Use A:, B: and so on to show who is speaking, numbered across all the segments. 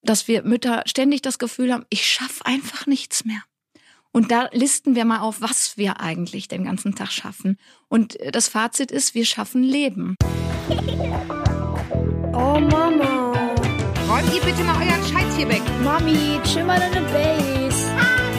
A: dass wir Mütter ständig das Gefühl haben, ich schaffe einfach nichts mehr. Und da listen wir mal auf, was wir eigentlich den ganzen Tag schaffen. Und das Fazit ist, wir schaffen Leben.
B: Oh Mama.
C: Räumt ihr bitte mal euren Scheiß hier weg.
B: Mami, chill mal deine Base.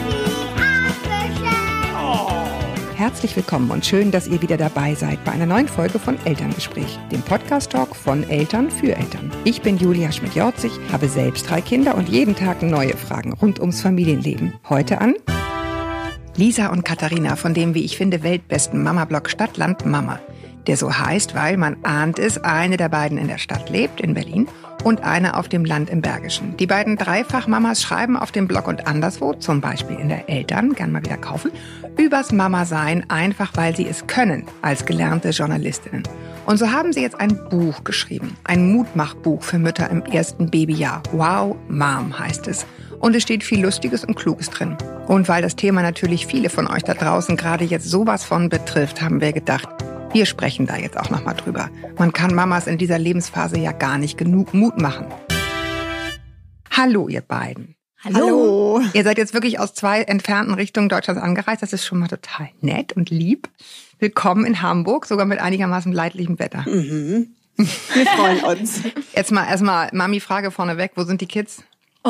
C: Herzlich willkommen und schön, dass ihr wieder dabei seid bei einer neuen Folge von Elterngespräch, dem Podcast-Talk von Eltern für Eltern. Ich bin Julia Schmidt-Jorzig, habe selbst 3 Kinder und jeden Tag neue Fragen rund ums Familienleben. Heute an Lisa und Katharina von dem, wie ich finde, weltbesten Mama-Blog Stadtland Mama, der so heißt, weil man ahnt es, eine der beiden in der Stadt lebt, in Berlin, und eine auf dem Land im Bergischen. Die beiden Dreifach-Mamas schreiben auf dem Blog und anderswo, zum Beispiel in der Eltern, gern mal wieder kaufen, übers Mama-Sein, einfach weil sie es können, als gelernte Journalistinnen. Und so haben sie jetzt ein Buch geschrieben, ein Mutmachbuch für Mütter im ersten Babyjahr. Wow, Mom heißt es. Und es steht viel Lustiges und Kluges drin. Und weil das Thema natürlich viele von euch da draußen gerade jetzt sowas von betrifft, haben wir gedacht, wir sprechen da jetzt auch nochmal drüber. Man kann Mamas in dieser Lebensphase ja gar nicht genug Mut machen. Hallo, ihr beiden.
A: Hallo.
C: Ihr seid jetzt wirklich aus 2 entfernten Richtungen Deutschlands angereist. Das ist schon mal total nett und lieb. Willkommen in Hamburg, sogar mit einigermaßen leidlichem Wetter.
D: Mhm. Wir freuen uns.
C: Jetzt mal erstmal Mami-Frage vorneweg. Wo sind die Kids?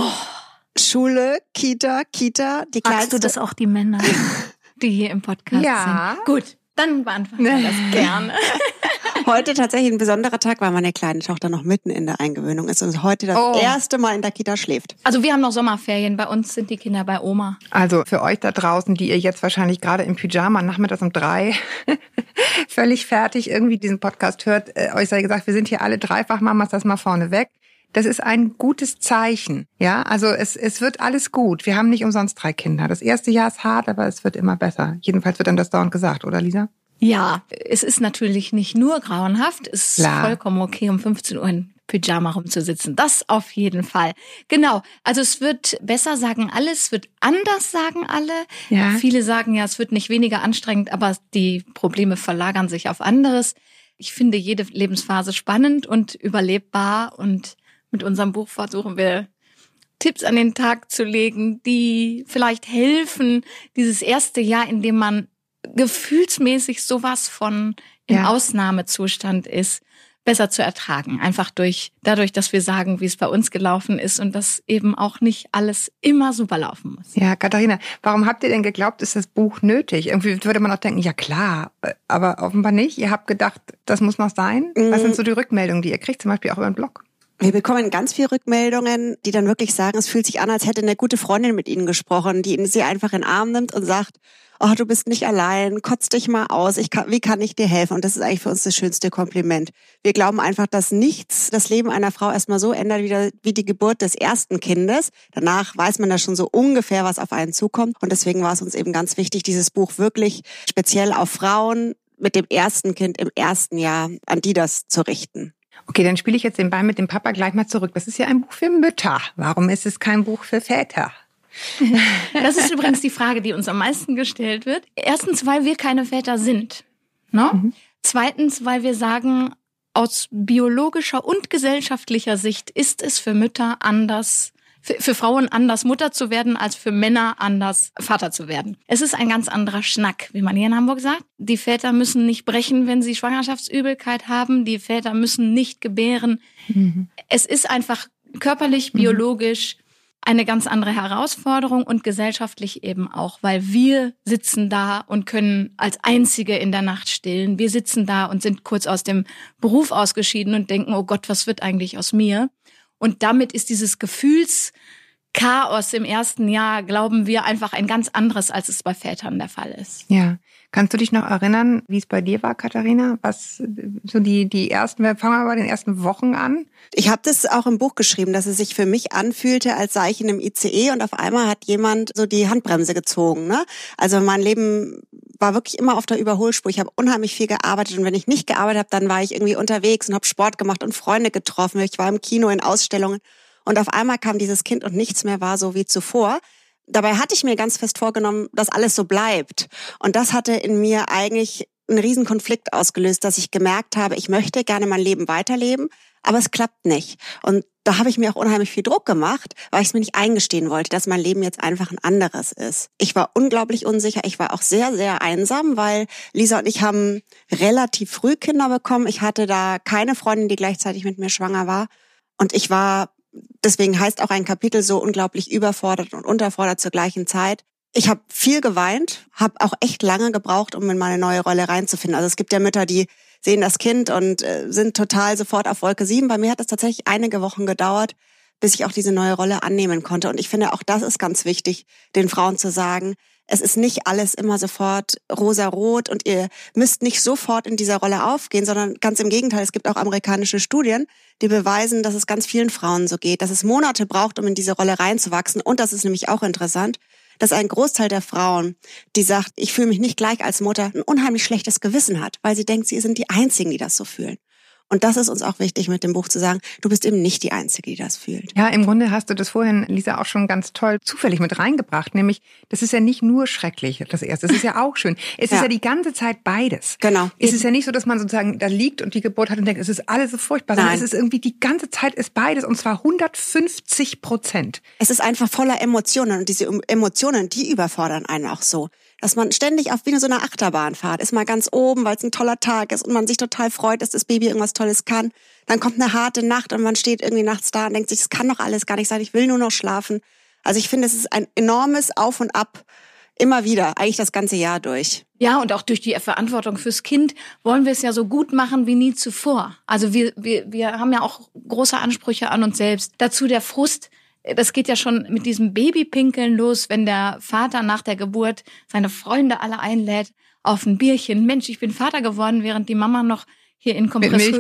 D: Schule, Kita, die kleinste.
A: Fragst du das auch die Männer, die hier im Podcast sind? Gut, dann beantworten wir das gerne.
D: Heute tatsächlich ein besonderer Tag, weil meine kleine Tochter noch mitten in der Eingewöhnung ist und heute das erste Mal in der Kita schläft.
A: Also wir haben noch Sommerferien, bei uns sind die Kinder bei Oma.
C: Also für euch da draußen, die ihr jetzt wahrscheinlich gerade im Pyjama nachmittags um 3 völlig fertig irgendwie diesen Podcast hört, euch sei gesagt, wir sind hier alle Dreifach-Mamas, das mal vorneweg. Das ist ein gutes Zeichen, ja. Also es wird alles gut. Wir haben nicht umsonst 3 Kinder. Das erste Jahr ist hart, aber es wird immer besser. Jedenfalls wird dann das dauernd gesagt, oder Lisa?
A: Ja, es ist natürlich nicht nur grauenhaft. Es ist vollkommen okay, um 15 Uhr in Pyjama rumzusitzen. Das auf jeden Fall. Genau. Also es wird besser, sagen alle. Es wird anders, sagen alle. Ja. Viele sagen ja, es wird nicht weniger anstrengend, aber die Probleme verlagern sich auf anderes. Ich finde jede Lebensphase spannend und überlebbar, und mit unserem Buch versuchen wir, Tipps an den Tag zu legen, die vielleicht helfen, dieses erste Jahr, in dem man gefühlsmäßig sowas von im Ausnahmezustand ist, besser zu ertragen. Einfach dadurch, dass wir sagen, wie es bei uns gelaufen ist und dass eben auch nicht alles immer super laufen muss.
C: Ja, Katharina, warum habt ihr denn geglaubt, ist das Buch nötig? Irgendwie würde man auch denken, ja klar, aber offenbar nicht. Ihr habt gedacht, das muss noch sein? Was sind so die Rückmeldungen, die ihr kriegt, zum Beispiel auch über den Blog?
D: Wir bekommen ganz viele Rückmeldungen, die dann wirklich sagen, es fühlt sich an, als hätte eine gute Freundin mit ihnen gesprochen, die sie einfach in den Arm nimmt und sagt, oh, du bist nicht allein, kotz dich mal aus, wie kann ich dir helfen? Und das ist eigentlich für uns das schönste Kompliment. Wir glauben einfach, dass nichts das Leben einer Frau erstmal so ändert wie die Geburt des ersten Kindes. Danach weiß man da schon so ungefähr, was auf einen zukommt. Und deswegen war es uns eben ganz wichtig, dieses Buch wirklich speziell auf Frauen mit dem ersten Kind im ersten Jahr, an die das zu richten.
C: Okay, dann spiele ich jetzt den Ball mit dem Papa gleich mal zurück. Das ist ja ein Buch für Mütter. Warum ist es kein Buch für Väter?
A: Das ist übrigens die Frage, die uns am meisten gestellt wird. Erstens, weil wir keine Väter sind. No? Zweitens, weil wir sagen, aus biologischer und gesellschaftlicher Sicht ist es für Mütter anders, für Frauen anders Mutter zu werden, als für Männer anders Vater zu werden. Es ist ein ganz anderer Schnack, wie man hier in Hamburg sagt. Die Väter müssen nicht brechen, wenn sie Schwangerschaftsübelkeit haben. Die Väter müssen nicht gebären. Es ist einfach körperlich, biologisch eine ganz andere Herausforderung und gesellschaftlich eben auch, weil wir sitzen da und können als Einzige in der Nacht stillen. Wir sitzen da und sind kurz aus dem Beruf ausgeschieden und denken, oh Gott, was wird eigentlich aus mir? Und damit ist dieses Gefühlschaos im ersten Jahr, glauben wir, einfach ein ganz anderes, als es bei Vätern der Fall ist.
C: Ja. Kannst du dich noch erinnern, wie es bei dir war, Katharina? Was so die ersten, fangen wir bei den ersten Wochen an.
D: Ich habe das auch im Buch geschrieben, dass es sich für mich anfühlte, als sei ich in einem ICE und auf einmal hat jemand so die Handbremse gezogen. Ne? Also mein Leben war wirklich immer auf der Überholspur. Ich habe unheimlich viel gearbeitet und wenn ich nicht gearbeitet habe, dann war ich irgendwie unterwegs und habe Sport gemacht und Freunde getroffen. Ich war im Kino, in Ausstellungen und auf einmal kam dieses Kind und nichts mehr war so wie zuvor. Dabei hatte ich mir ganz fest vorgenommen, dass alles so bleibt. Und das hatte in mir eigentlich einen riesen Konflikt ausgelöst, dass ich gemerkt habe, ich möchte gerne mein Leben weiterleben, aber es klappt nicht. Und da habe ich mir auch unheimlich viel Druck gemacht, weil ich es mir nicht eingestehen wollte, dass mein Leben jetzt einfach ein anderes ist. Ich war unglaublich unsicher. Ich war auch sehr, sehr einsam, weil Lisa und ich haben relativ früh Kinder bekommen. Ich hatte da keine Freundin, die gleichzeitig mit mir schwanger war. Und ich war, deswegen heißt auch ein Kapitel so, unglaublich überfordert und unterfordert zur gleichen Zeit. Ich habe viel geweint, habe auch echt lange gebraucht, um in meine neue Rolle reinzufinden. Also es gibt ja Mütter, die sehen das Kind und sind total sofort auf Wolke 7. Bei mir hat es tatsächlich einige Wochen gedauert, bis ich auch diese neue Rolle annehmen konnte. Und ich finde, auch das ist ganz wichtig, den Frauen zu sagen, es ist nicht alles immer sofort rosarot und ihr müsst nicht sofort in dieser Rolle aufgehen, sondern ganz im Gegenteil, es gibt auch amerikanische Studien, die beweisen, dass es ganz vielen Frauen so geht, dass es Monate braucht, um in diese Rolle reinzuwachsen. Und das ist nämlich auch interessant, dass ein Großteil der Frauen, die sagt, ich fühle mich nicht gleich als Mutter, ein unheimlich schlechtes Gewissen hat, weil sie denkt, sie sind die Einzigen, die das so fühlen. Und das ist uns auch wichtig mit dem Buch zu sagen, du bist eben nicht die Einzige, die das fühlt.
C: Ja, im Grunde hast du das vorhin, Lisa, auch schon ganz toll zufällig mit reingebracht, nämlich das ist ja nicht nur schrecklich, das Erste, das ist ja auch schön. Es ist ja die ganze Zeit beides.
D: Genau.
C: Es ist ja nicht so, dass man sozusagen da liegt und die Geburt hat und denkt, es ist alles so furchtbar, sondern es ist irgendwie die ganze Zeit ist beides und zwar 150%.
D: Es ist einfach voller Emotionen und diese Emotionen, die überfordern einen auch so. Dass man ständig auf wie in so einer Achterbahnfahrt ist, mal ganz oben, weil es ein toller Tag ist und man sich total freut, dass das Baby irgendwas Tolles kann. Dann kommt eine harte Nacht und man steht irgendwie nachts da und denkt sich, das kann doch alles gar nicht sein, ich will nur noch schlafen. Also ich finde, es ist ein enormes Auf und Ab, immer wieder, eigentlich das ganze Jahr durch.
A: Ja, und auch durch die Verantwortung fürs Kind wollen wir es ja so gut machen wie nie zuvor. Also wir haben ja auch große Ansprüche an uns selbst. Dazu der Frust. Das geht ja schon mit diesem Babypinkeln los, wenn der Vater nach der Geburt seine Freunde alle einlädt auf ein Bierchen. Mensch, ich bin Vater geworden, während die Mama noch hier in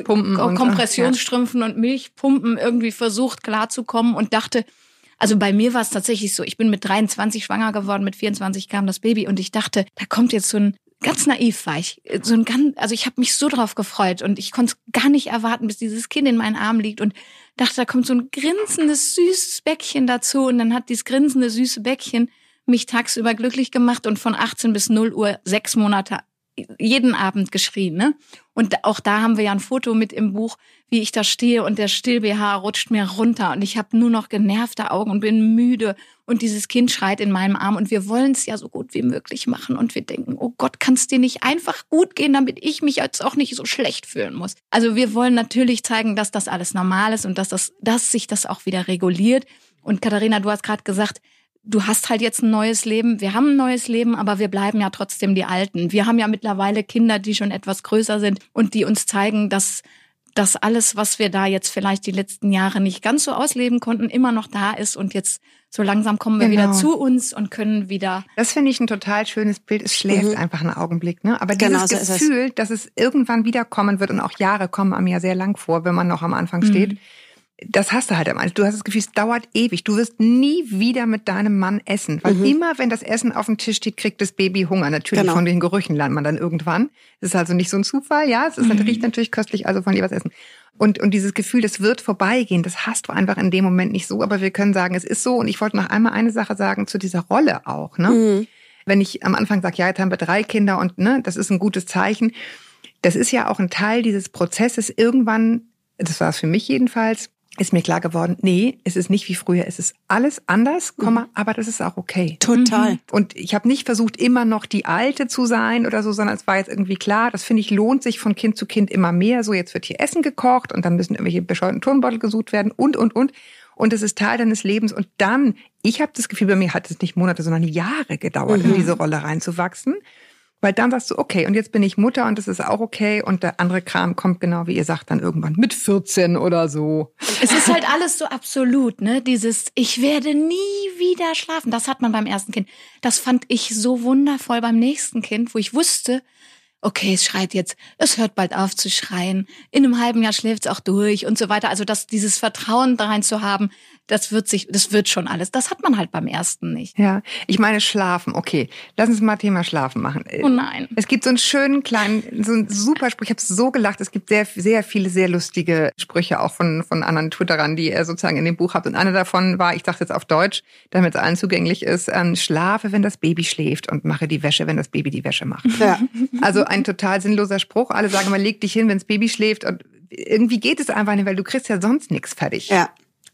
A: Kompressionsstrümpfen und Milchpumpen irgendwie versucht klarzukommen und dachte, also bei mir war es tatsächlich so, ich bin mit 23 schwanger geworden, mit 24 kam das Baby und ich dachte, da kommt jetzt so ein, ganz naiv war ich, also ich habe mich so drauf gefreut und ich konnte es gar nicht erwarten, bis dieses Kind in meinen Armen liegt und dachte, da kommt so ein grinsendes, süßes Bäckchen dazu und dann hat dieses grinsende, süße Bäckchen mich tagsüber glücklich gemacht und von 18 bis 0 Uhr 6 Monate jeden Abend geschrien, ne? Und auch da haben wir ja ein Foto mit im Buch, wie ich da stehe und der Still-BH rutscht mir runter und ich habe nur noch genervte Augen und bin müde und dieses Kind schreit in meinem Arm und wir wollen es ja so gut wie möglich machen und wir denken, oh Gott, kann es dir nicht einfach gut gehen, damit ich mich jetzt auch nicht so schlecht fühlen muss. Also wir wollen natürlich zeigen, dass das alles normal ist und dass sich das auch wieder reguliert. Und Katharina, du hast gerade gesagt, du hast halt jetzt ein neues Leben, wir haben ein neues Leben, aber wir bleiben ja trotzdem die Alten. Wir haben ja mittlerweile Kinder, die schon etwas größer sind und die uns zeigen, dass das alles, was wir da jetzt vielleicht die letzten Jahre nicht ganz so ausleben konnten, immer noch da ist und jetzt so langsam kommen wir wieder zu uns und können wieder...
C: Das finde ich ein total schönes Bild. Es schläft einfach einen Augenblick, ne? Aber dieses Gefühl, dass es irgendwann wiederkommen wird und auch Jahre kommen einem ja sehr lang vor, wenn man noch am Anfang steht, das hast du halt am Anfang. Du hast das Gefühl, es dauert ewig. Du wirst nie wieder mit deinem Mann essen. Weil immer, wenn das Essen auf dem Tisch steht, kriegt das Baby Hunger. Natürlich von den Gerüchen lernt man dann irgendwann. Das ist also nicht so ein Zufall, ja. Es ist, riecht natürlich köstlich, also von ihr was essen. Und dieses Gefühl, das wird vorbeigehen, das hast du einfach in dem Moment nicht so. Aber wir können sagen, es ist so. Und ich wollte noch einmal eine Sache sagen zu dieser Rolle auch, ne? Wenn ich am Anfang sage, ja, jetzt haben wir 3 Kinder und ne, das ist ein gutes Zeichen. Das ist ja auch ein Teil dieses Prozesses. Irgendwann, das war es für mich jedenfalls, ist mir klar geworden, nee, es ist nicht wie früher, es ist alles anders, aber das ist auch okay.
D: Total.
C: Und ich habe nicht versucht, immer noch die Alte zu sein oder so, sondern es war jetzt irgendwie klar, das finde ich, lohnt sich von Kind zu Kind immer mehr. So, jetzt wird hier Essen gekocht und dann müssen irgendwelche bescheuerten Turnbeutel gesucht werden und. Und es ist Teil deines Lebens. Und dann, ich habe das Gefühl, bei mir hat es nicht Monate, sondern Jahre gedauert, in diese Rolle reinzuwachsen. Weil dann sagst du, okay, und jetzt bin ich Mutter und das ist auch okay und der andere Kram kommt genau, wie ihr sagt, dann irgendwann mit 14 oder so.
A: Es ist halt alles so absolut, ne? Dieses, ich werde nie wieder schlafen. Das hat man beim ersten Kind. Das fand ich so wundervoll beim nächsten Kind, wo ich wusste, okay, es schreit jetzt, es hört bald auf zu schreien, in einem halben Jahr schläft es auch durch und so weiter. Also dieses Vertrauen da rein zu haben, das wird schon alles. Das hat man halt beim ersten nicht.
C: Ja, ich meine Schlafen, okay. Lass uns mal Thema Schlafen machen.
A: Oh nein.
C: Es gibt so einen schönen kleinen, so einen super Spruch, ich habe so gelacht, es gibt sehr, sehr viele sehr lustige Sprüche auch von anderen Twitterern, die ihr sozusagen in dem Buch habt. Und einer davon war, ich dachte jetzt auf Deutsch, damit es allen zugänglich ist, schlafe, wenn das Baby schläft und mache die Wäsche, wenn das Baby die Wäsche macht.
D: Ja.
C: Also ein total sinnloser Spruch. Alle sagen immer, leg dich hin, wenn das Baby schläft. Und irgendwie geht es einfach nicht, weil du kriegst ja sonst nichts fertig.
D: Ja.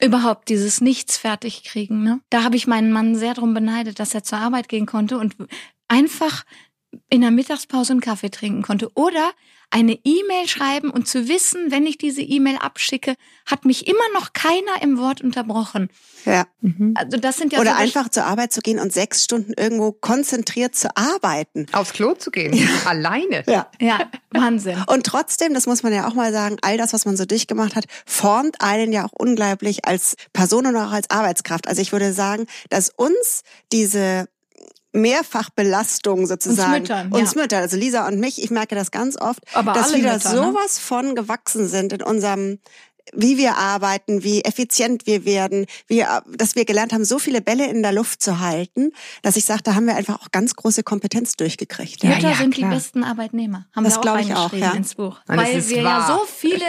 A: Überhaupt dieses Nichts fertig kriegen, ne? Da habe ich meinen Mann sehr drum beneidet, dass er zur Arbeit gehen konnte und einfach in der Mittagspause einen Kaffee trinken konnte oder eine E-Mail schreiben und zu wissen, wenn ich diese E-Mail abschicke, hat mich immer noch keiner im Wort unterbrochen.
D: Ja.
A: Also das sind ja
D: Oder
A: so
D: einfach zur Arbeit zu gehen und 6 Stunden irgendwo konzentriert zu arbeiten.
C: Aufs Klo zu gehen, alleine.
D: Ja.
A: ja, Wahnsinn.
D: Und trotzdem, das muss man ja auch mal sagen, all das, was man so durchgemacht hat, formt einen ja auch unglaublich als Person und auch als Arbeitskraft. Also ich würde sagen, dass uns diese Mehrfachbelastung sozusagen. Uns Müttern, also Lisa und mich, ich merke das ganz oft,
A: aber
D: dass wir da
A: Mütter,
D: sowas von gewachsen sind in unserem, wie wir arbeiten, wie effizient wir werden, dass wir gelernt haben, so viele Bälle in der Luft zu halten, dass ich sage, da haben wir einfach auch ganz große Kompetenz durchgekriegt.
A: Mütter
C: Ja,
A: sind
C: klar.
A: die besten Arbeitnehmer. Haben
D: Das
A: wir auch
D: glaube ich
A: reingeschrieben
D: auch, ja.
A: ins Buch.
C: Und es
A: Weil
C: ist
A: wir
C: wahr.
A: ja so viele,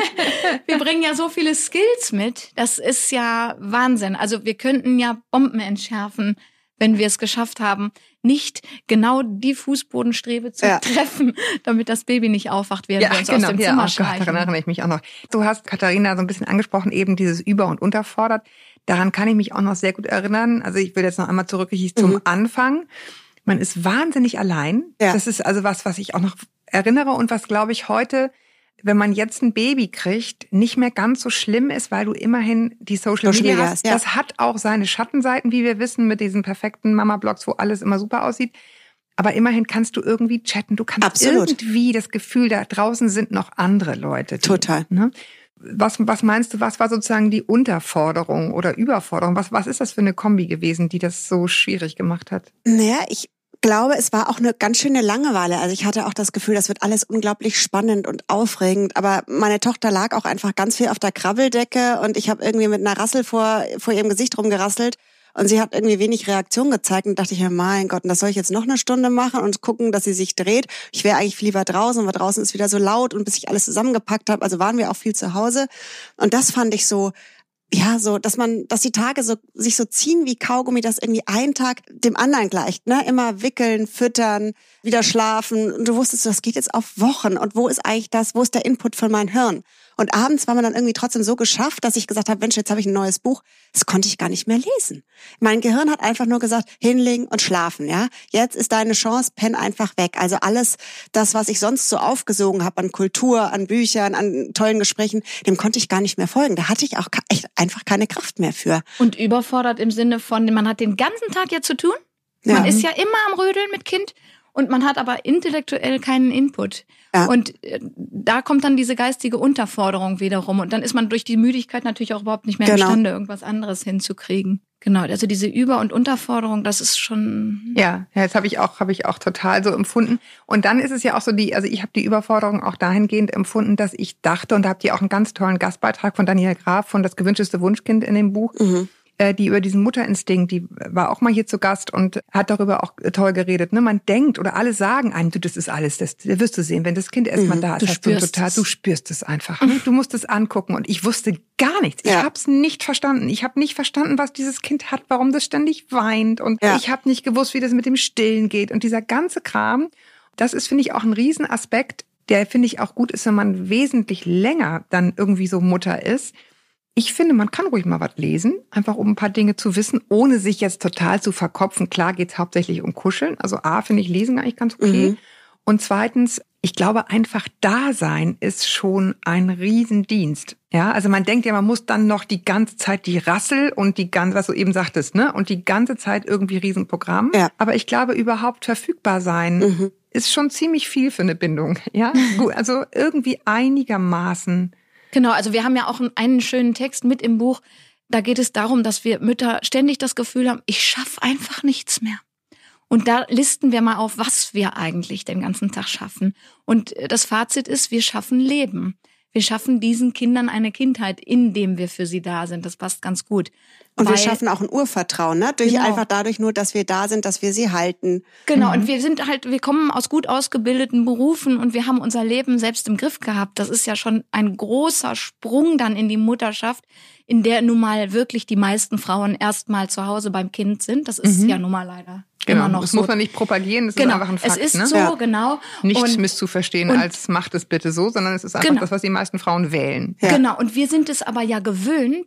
A: wir bringen ja so viele Skills mit. Das ist ja Wahnsinn. Also wir könnten ja Bomben entschärfen, wenn wir es geschafft haben, nicht genau die Fußbodenstrebe zu treffen, damit das Baby nicht aufwacht, während wir uns aus dem Zimmer schleichen.
C: Daran erinnere ich mich auch noch. Du hast, Katharina, so ein bisschen angesprochen, eben dieses Über- und Unterfordert. Daran kann ich mich auch noch sehr gut erinnern. Also ich will jetzt noch einmal zurück zum Anfang. Man ist wahnsinnig allein.
D: Ja.
C: Das ist also was ich auch noch erinnere und was, glaube ich, heute, wenn man jetzt ein Baby kriegt, nicht mehr ganz so schlimm ist, weil du immerhin die Social Media hast.
D: Ja.
C: Das hat auch seine Schattenseiten, wie wir wissen, mit diesen perfekten Mama-Blogs, wo alles immer super aussieht. Aber immerhin kannst du irgendwie chatten. Du kannst irgendwie das Gefühl, da draußen sind noch andere Leute.
D: Total.
C: Ne? Was meinst du, was war sozusagen die Unterforderung oder Überforderung? Was ist das für eine Kombi gewesen, die das so schwierig gemacht hat?
D: Naja, ich glaube, es war auch eine ganz schöne Langeweile. Also ich hatte auch das Gefühl, das wird alles unglaublich spannend und aufregend. Aber meine Tochter lag auch einfach ganz viel auf der Krabbeldecke und ich habe irgendwie mit einer Rassel vor ihrem Gesicht rumgerasselt. Und sie hat irgendwie wenig Reaktion gezeigt und dachte ich mir, mein Gott, und das soll ich jetzt noch eine Stunde machen und gucken, dass sie sich dreht. Ich wäre eigentlich lieber draußen, weil draußen ist wieder so laut und bis ich alles zusammengepackt habe, also waren wir auch viel zu Hause. Und das fand ich so, ja, so, dass die Tage so sich so ziehen wie Kaugummi, dass irgendwie ein Tag dem anderen gleicht, ne? Immer wickeln, füttern, wieder schlafen. Und du wusstest, das geht jetzt auf Wochen. Und wo ist der Input von meinem Hirn? Und abends war man dann irgendwie trotzdem so geschafft, dass ich gesagt habe, Mensch, jetzt habe ich ein neues Buch. Das konnte ich gar nicht mehr lesen. Mein Gehirn hat einfach nur gesagt, hinlegen und schlafen, ja. Jetzt ist deine Chance, penn einfach weg. Also alles das, was ich sonst so aufgesogen habe an Kultur, an Büchern, an tollen Gesprächen, dem konnte ich gar nicht mehr folgen. Da hatte ich auch echt einfach keine Kraft mehr für.
A: Und überfordert im Sinne von, man hat den ganzen Tag ja zu tun. Man ist ja immer am Rödeln mit Kind. Und man hat aber intellektuell keinen Input. Ja. Und da kommt dann diese geistige Unterforderung wiederum. Und dann ist man durch die Müdigkeit natürlich auch überhaupt nicht mehr imstande, irgendwas anderes hinzukriegen. Genau, also diese Über- und Unterforderung, das ist schon...
C: Ja, das habe ich auch total so empfunden. Und dann ist es ja auch so, ich habe die Überforderung auch dahingehend empfunden, dass ich dachte, und da habt ihr auch einen ganz tollen Gastbeitrag von Daniel Graf von Das gewünschteste Wunschkind in dem Buch, die über diesen Mutterinstinkt, die war auch mal hier zu Gast und hat darüber auch toll geredet. Ne? Man denkt oder alle sagen einem, das ist alles, das wirst du sehen, wenn das Kind erstmal da ist, du spürst es einfach. Ne? Du musst es angucken und ich wusste gar nichts. Ich habe es nicht verstanden. Ich habe nicht verstanden, was dieses Kind hat, warum das ständig weint und ich habe nicht gewusst, wie das mit dem Stillen geht und dieser ganze Kram. Das ist, finde ich, auch ein Riesenaspekt, der, finde ich, auch gut ist, wenn man wesentlich länger dann irgendwie so Mutter ist. Ich finde, man kann ruhig mal was lesen, einfach um ein paar Dinge zu wissen, ohne sich jetzt total zu verkopfen. Klar geht's hauptsächlich um Kuscheln. Also A, finde ich Lesen eigentlich ganz okay. Und zweitens, ich glaube, einfach Dasein ist schon ein Riesendienst. Ja, also man denkt ja, man muss dann noch die ganze Zeit die Rassel und die ganze, was du eben sagtest, ne? Und die ganze Zeit irgendwie Riesenprogramm. Ja. Aber ich glaube, überhaupt verfügbar sein ist schon ziemlich viel für eine Bindung. Ja, gut, also irgendwie einigermaßen.
A: Genau, also wir haben ja auch einen schönen Text mit im Buch. Da geht es darum, dass wir Mütter ständig das Gefühl haben, ich schaffe einfach nichts mehr. Und da listen wir mal auf, was wir eigentlich den ganzen Tag schaffen. Und das Fazit ist, wir schaffen Leben. Wir schaffen diesen Kindern eine Kindheit, indem wir für sie da sind. Das passt ganz gut.
D: Und wir schaffen auch ein Urvertrauen, ne? Einfach dadurch nur, dass wir da sind, dass wir sie halten.
A: Genau. Und wir kommen aus gut ausgebildeten Berufen und wir haben unser Leben selbst im Griff gehabt. Das ist ja schon ein großer Sprung dann in die Mutterschaft, in der nun mal wirklich die meisten Frauen erstmal zu Hause beim Kind sind. Das ist ja nun mal leider immer noch
C: das
A: so.
C: Muss man nicht propagieren, das ist einfach ein Fakt.
A: Es ist so, genau.
C: Nicht misszuverstehen als macht es bitte so, sondern es ist einfach das, was die meisten Frauen wählen.
A: Ja. Genau, und wir sind es aber ja gewöhnt,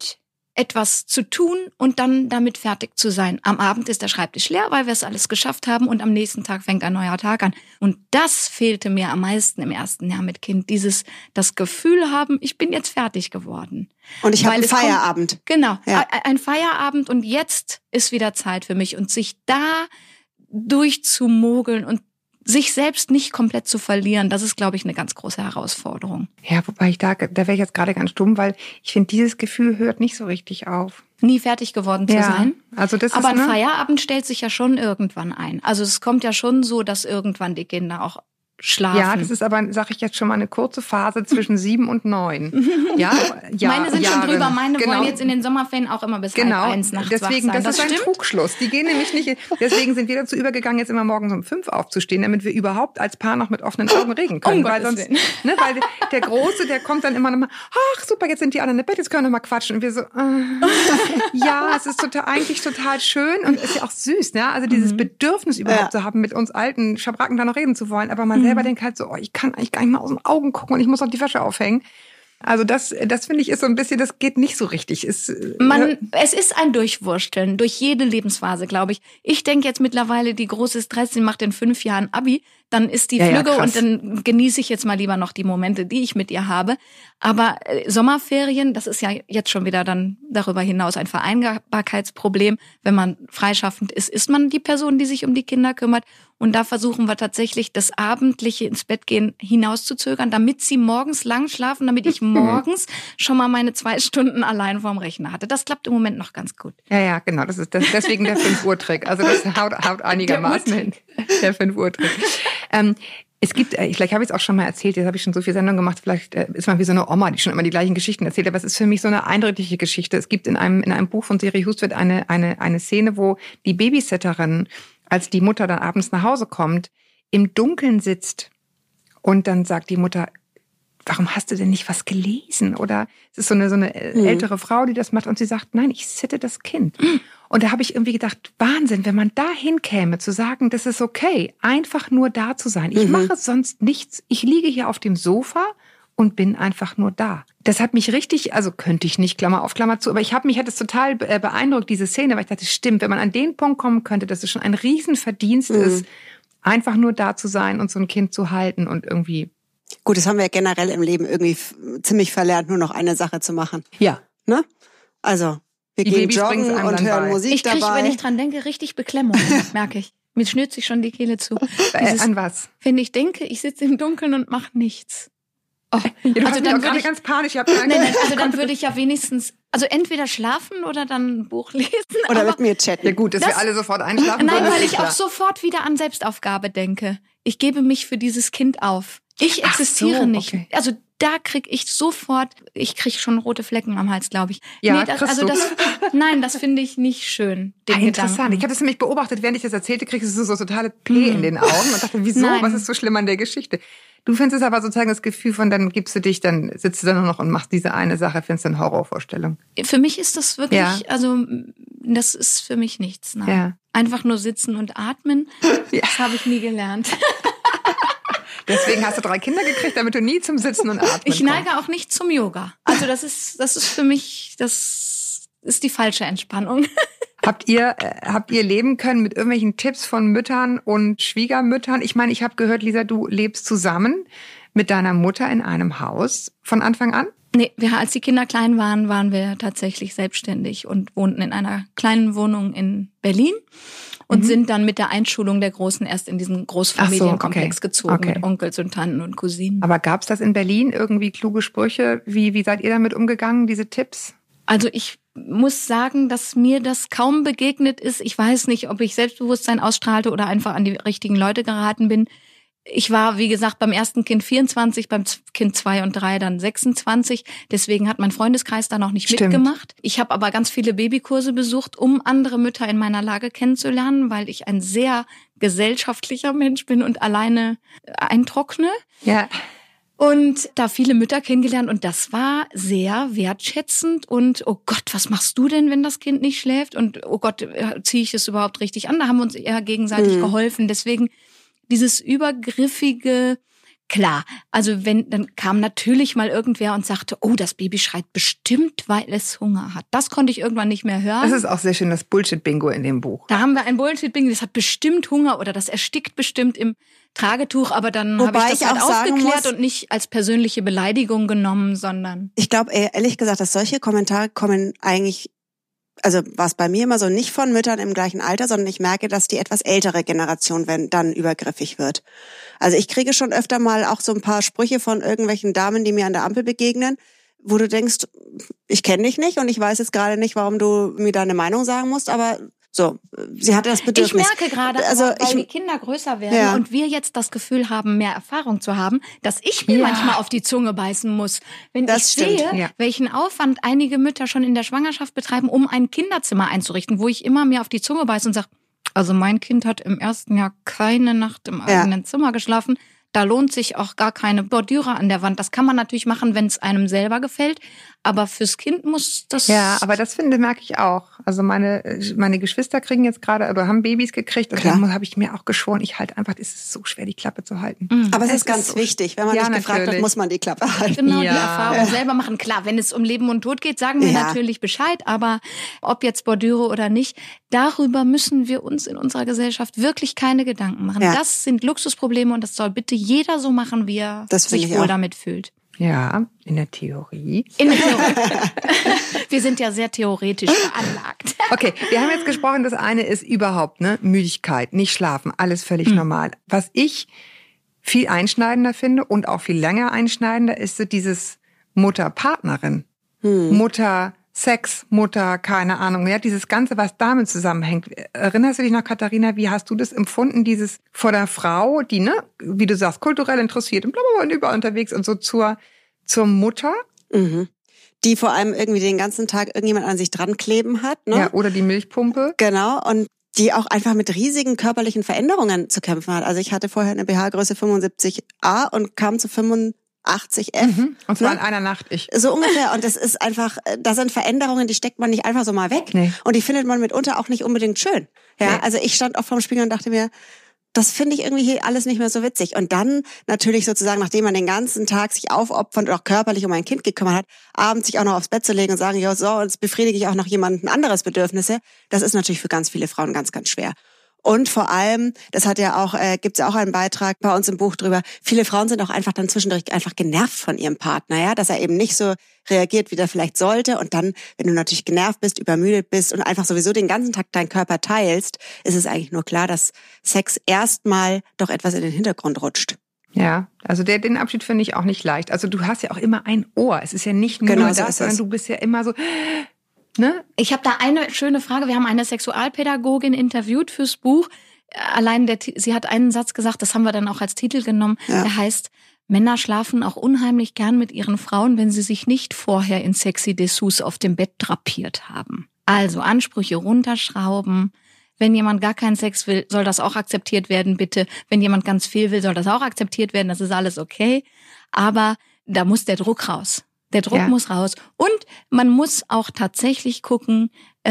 A: etwas zu tun und dann damit fertig zu sein. Am Abend ist der Schreibtisch leer, weil wir es alles geschafft haben und am nächsten Tag fängt ein neuer Tag an. Und das fehlte mir am meisten im ersten Jahr mit Kind. Das Gefühl haben, ich bin jetzt fertig geworden.
D: Und ich habe einen Feierabend.
A: Genau, ja. Ein Feierabend und jetzt ist wieder Zeit für mich und sich da durchzumogeln und sich selbst nicht komplett zu verlieren, das ist, glaube ich, eine ganz große Herausforderung.
C: Ja, wobei da wäre ich jetzt gerade ganz dumm, weil ich finde, dieses Gefühl hört nicht so richtig auf.
A: Nie fertig geworden zu sein.
C: Also das
A: aber
C: ist,
A: ein Feierabend stellt sich ja schon irgendwann ein. Also es kommt ja schon so, dass irgendwann die Kinder auch schlafen.
C: Ja, das ist aber, sage ich jetzt schon mal, eine kurze Phase zwischen 7 und 9. Ja,
A: meine sind schon drüber. Meine wollen jetzt in den Sommerferien auch immer bis 1:30 nachts
C: deswegen,
A: wach sein.
C: Das ist ein Trugschluss. Die gehen nämlich nicht. Deswegen sind wir dazu übergegangen, jetzt immer morgens um 5 aufzustehen, damit wir überhaupt als Paar noch mit offenen Augen reden können. Weil sonst, weil der Große, der kommt dann immer noch mal, ach super, jetzt sind die anderen im Bett, jetzt können wir noch mal quatschen. Und wir so, ja, es ist eigentlich total schön und ist ja auch süß, ne? Also dieses Bedürfnis überhaupt zu haben, mit uns alten Schabracken da noch reden zu wollen, aber man selber denkt halt so, ich kann eigentlich gar nicht mal aus den Augen gucken und ich muss noch die Wäsche aufhängen. Also das finde ich ist so ein bisschen, das geht nicht so richtig. Es
A: ist ein Durchwursteln durch jede Lebensphase, glaube ich. Ich denke jetzt mittlerweile, die Große ist 13, macht in 5 Jahren Abi, dann ist die flügge und dann genieße ich jetzt mal lieber noch die Momente, die ich mit ihr habe. Aber Sommerferien, das ist ja jetzt schon wieder dann darüber hinaus ein Vereinbarkeitsproblem. Wenn man freischaffend ist man die Person, die sich um die Kinder kümmert. Und da versuchen wir tatsächlich, das abendliche ins Bett gehen hinauszuzögern, damit sie morgens lang schlafen, damit ich morgens schon mal meine 2 Stunden allein vorm Rechner hatte. Das klappt im Moment noch ganz gut.
C: Ja, genau. Das ist deswegen der 5-Uhr-Trick. Also das haut einigermaßen hin. Der 5-Uhr-Trick. Es gibt, vielleicht habe ich es auch schon mal erzählt, jetzt habe ich schon so viel Sendung gemacht, vielleicht ist man wie so eine Oma, die schon immer die gleichen Geschichten erzählt, aber es ist für mich so eine eindrückliche Geschichte. Es gibt in einem Buch von Siri Hustvedt eine Szene, wo die Babysitterin, als die Mutter dann abends nach Hause kommt, im Dunkeln sitzt und dann sagt die Mutter, warum hast du denn nicht was gelesen? Oder es ist so eine ältere Frau, die das macht und sie sagt, nein, ich sitte das Kind. Und da habe ich irgendwie gedacht, Wahnsinn, wenn man da hinkäme, zu sagen, das ist okay, einfach nur da zu sein. Ich mache sonst nichts. Ich liege hier auf dem Sofa und bin einfach nur da. Das hat mich richtig, also könnte ich nicht, Klammer auf, Klammer zu, aber mich hat es total beeindruckt, diese Szene, weil ich dachte, stimmt, wenn man an den Punkt kommen könnte, dass es schon ein Riesenverdienst ist, einfach nur da zu sein und so ein Kind zu halten und irgendwie.
D: Gut, das haben wir ja generell im Leben irgendwie ziemlich verlernt, nur noch eine Sache zu machen.
C: Ja.
D: Ne? Also, wir gehen joggen und hören Musik dabei.
A: Ich kriege, wenn ich dran denke, richtig Beklemmung, merke ich. Mir schnürt sich schon die Kehle zu.
C: An was?
A: Wenn ich denke, ich sitze im Dunkeln und mache nichts.
C: Oh, ja, also dann würde ich ganz panisch.
A: Also dann würde ich ja wenigstens, also entweder schlafen oder dann ein Buch lesen.
D: Oder mit mir chatten.
C: Ja gut, dass wir alle sofort einschlafen.
A: Nein, weil ich auch sofort wieder an Selbstaufgabe denke. Ich gebe mich für dieses Kind auf. Ich existiere nicht. Okay. Also da kriege ich schon rote Flecken am Hals, glaube ich.
C: Ja,
A: nee, das finde ich nicht schön, den
C: interessant.
A: Gedanken.
C: Ich habe das nämlich beobachtet, während ich das erzählte, kriegst du so totale P in den Augen und dachte, wieso? Nein. Was ist so schlimm an der Geschichte? Du findest es aber sozusagen das Gefühl von, dann sitzt du da nur noch und machst diese eine Sache, findest du eine Horrorvorstellung.
A: Für mich ist das wirklich, also das ist für mich nichts. Nein. Ja. Einfach nur sitzen und atmen, das habe ich nie gelernt.
C: Deswegen hast du 3 Kinder gekriegt, damit du nie zum Sitzen und Atmen
A: Ich neige auch nicht zum Yoga. Also das ist für mich, das ist die falsche Entspannung.
C: Habt ihr leben können mit irgendwelchen Tipps von Müttern und Schwiegermüttern? Ich meine, ich habe gehört, Lisa, du lebst zusammen mit deiner Mutter in einem Haus von Anfang an?
A: Nee, als die Kinder klein waren wir tatsächlich selbstständig und wohnten in einer kleinen Wohnung in Berlin und sind dann mit der Einschulung der Großen erst in diesen Großfamilienkomplex gezogen mit Onkels und Tanten und Cousinen.
C: Aber gab's das in Berlin, irgendwie kluge Sprüche? Wie seid ihr damit umgegangen, diese Tipps?
A: Also ich muss sagen, dass mir das kaum begegnet ist. Ich weiß nicht, ob ich Selbstbewusstsein ausstrahlte oder einfach an die richtigen Leute geraten bin. Ich war, wie gesagt, beim ersten Kind 24, beim Kind 2 und 3 dann 26. Deswegen hat mein Freundeskreis da noch nicht mitgemacht. Ich habe aber ganz viele Babykurse besucht, um andere Mütter in meiner Lage kennenzulernen, weil ich ein sehr gesellschaftlicher Mensch bin und alleine eintrockne.
C: Ja.
A: Und da viele Mütter kennengelernt und das war sehr wertschätzend und oh Gott, was machst du denn, wenn das Kind nicht schläft? Und oh Gott, ziehe ich es überhaupt richtig an? Da haben wir uns eher gegenseitig geholfen. Deswegen dieses übergriffige Klar, also dann kam natürlich mal irgendwer und sagte, oh, das Baby schreit bestimmt, weil es Hunger hat. Das konnte ich irgendwann nicht mehr hören.
C: Das ist auch sehr schön, das Bullshit-Bingo in dem Buch.
A: Da haben wir ein Bullshit-Bingo, das hat bestimmt Hunger oder das erstickt bestimmt im Tragetuch, aber dann habe ich das halt aufgeklärt und nicht als persönliche Beleidigung genommen, sondern...
D: Ich glaube, ehrlich gesagt, dass solche Kommentare kommen eigentlich, also war es bei mir immer so, nicht von Müttern im gleichen Alter, sondern ich merke, dass die etwas ältere Generation dann übergriffig wird. Also ich kriege schon öfter mal auch so ein paar Sprüche von irgendwelchen Damen, die mir an der Ampel begegnen, wo du denkst, ich kenne dich nicht und ich weiß jetzt gerade nicht, warum du mir deine Meinung sagen musst, aber so, sie hatte das Bedürfnis.
A: Ich merke gerade, weil die Kinder größer werden und wir jetzt das Gefühl haben, mehr Erfahrung zu haben, dass ich mir manchmal auf die Zunge beißen muss. Wenn ich sehe, welchen Aufwand einige Mütter schon in der Schwangerschaft betreiben, um ein Kinderzimmer einzurichten, wo ich immer mir auf die Zunge beiße und sage, also mein Kind hat im ersten Jahr keine Nacht im eigenen Zimmer geschlafen. Da lohnt sich auch gar keine Bordüre an der Wand. Das kann man natürlich machen, wenn es einem selber gefällt. Aber fürs Kind muss das...
C: Ja, aber das merke ich auch. Also meine Geschwister kriegen jetzt gerade, oder haben Babys gekriegt. Und dann habe ich mir auch geschworen, ich halte einfach, es ist so schwer, die Klappe zu halten.
D: Aber es ist ganz wichtig. Wenn man nicht gefragt wird, muss man die Klappe halten.
A: Genau, die Erfahrung selber machen. Klar, wenn es um Leben und Tod geht, sagen wir natürlich Bescheid. Aber ob jetzt Bordüre oder nicht, darüber müssen wir uns in unserer Gesellschaft wirklich keine Gedanken machen. Ja. Das sind Luxusprobleme und das soll bitte jeder so machen, wie er sich wohl damit fühlt.
C: Ja, in der Theorie.
A: Wir sind ja sehr theoretisch veranlagt.
C: Okay, wir haben jetzt gesprochen, das eine ist überhaupt, Müdigkeit, nicht schlafen, alles völlig normal. Was ich viel einschneidender finde und auch viel länger einschneidender ist so dieses Mutter-Partnerin. Mutter, Sex, Mutter, keine Ahnung, dieses Ganze, was damit zusammenhängt. Erinnerst du dich noch, Katharina, wie hast du das empfunden, dieses vor der Frau, die, wie du sagst, kulturell interessiert und blablabla und überall unterwegs und so zur Mutter?
D: Mhm. Die vor allem irgendwie den ganzen Tag irgendjemand an sich dran kleben hat, ne?
C: Ja, oder die Milchpumpe.
D: Genau, und die auch einfach mit riesigen körperlichen Veränderungen zu kämpfen hat. Also ich hatte vorher eine BH-Größe 75a und kam zu 85F.
C: Und zwar in einer Nacht
D: So ungefähr. Und das ist einfach, das sind Veränderungen, die steckt man nicht einfach so mal weg.
C: Nee.
D: Und die findet man mitunter auch nicht unbedingt schön. Ja, also ich stand auch vorm Spiegel und dachte mir, das finde ich irgendwie hier alles nicht mehr so witzig. Und dann natürlich sozusagen, nachdem man den ganzen Tag sich aufopfernd und auch körperlich um ein Kind gekümmert hat, abends sich auch noch aufs Bett zu legen und sagen, ja so, jetzt befriedige ich auch noch jemanden anderes Bedürfnisse, das ist natürlich für ganz viele Frauen ganz, ganz schwer. Und vor allem, das hat ja auch, gibt's ja auch einen Beitrag bei uns im Buch drüber, viele Frauen sind auch einfach dann zwischendurch einfach genervt von ihrem Partner, ja, dass er eben nicht so reagiert, wie der vielleicht sollte. Und dann, wenn du natürlich genervt bist, übermüdet bist und einfach sowieso den ganzen Tag deinen Körper teilst, ist es eigentlich nur klar, dass Sex erstmal doch etwas in den Hintergrund rutscht.
C: Ja, also den Abschied finde ich auch nicht leicht. Also du hast ja auch immer ein Ohr. Es ist ja nicht nur das, sondern du bist ja immer so...
A: Ich habe da eine schöne Frage. Wir haben eine Sexualpädagogin interviewt fürs Buch. Allein sie hat einen Satz gesagt, das haben wir dann auch als Titel genommen. Ja. Der heißt, Männer schlafen auch unheimlich gern mit ihren Frauen, wenn sie sich nicht vorher in sexy Dessous auf dem Bett drapiert haben. Also Ansprüche runterschrauben. Wenn jemand gar keinen Sex will, soll das auch akzeptiert werden, bitte. Wenn jemand ganz viel will, soll das auch akzeptiert werden. Das ist alles okay. Aber da muss der Druck raus. Der Druck muss raus. Und man muss auch tatsächlich gucken,